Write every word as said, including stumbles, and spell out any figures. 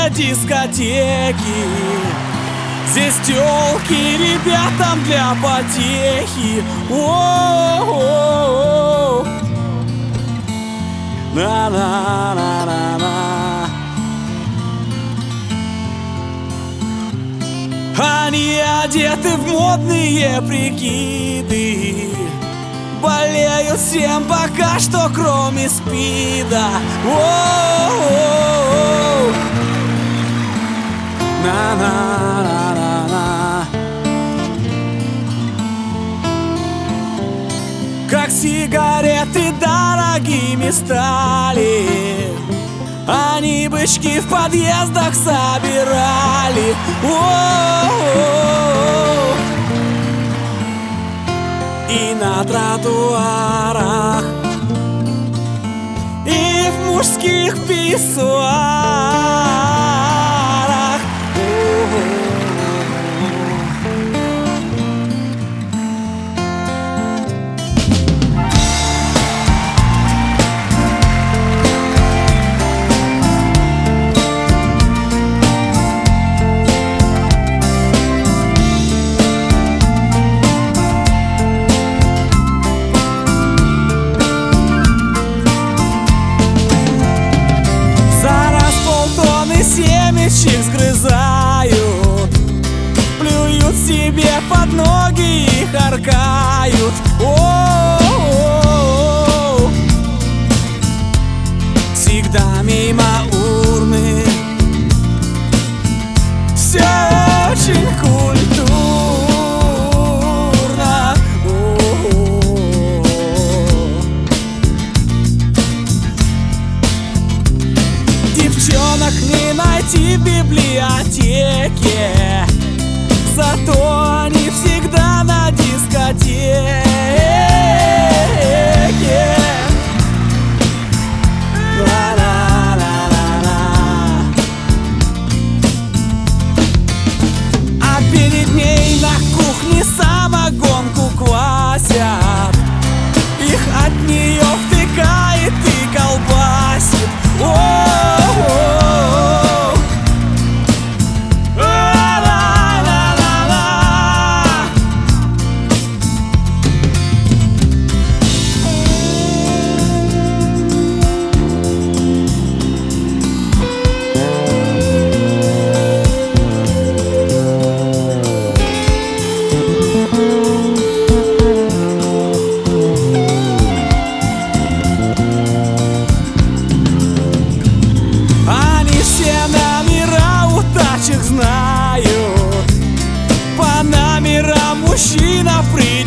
на дискотеке. Здесь тёлки ребятам для потехи. О-о-о-о. На-на-на-на-на. Они одеты в модные прикиды, болеют всем пока что, кроме спида. О-о-о-о. На-на-на-на-на. Как сигареты дорогими стали, они бычки в подъездах собирали. О-о-о-о. И на тротуарах, и в мужских писсуарах. Семечек сгрызают, плюют себе под ноги и харкают. О-о-о-о. Всегда мимо урны, все очень культурно. О-о-о-о. Девчонок не найти в библиотеке, зато они всегда на дискотеке. Ла-ла-ла-ла-ла. А перед ней на кухне самогонку квасят, их от нее втыкает и колбасит. О-о-о-о. Знают, по номерам мужчина при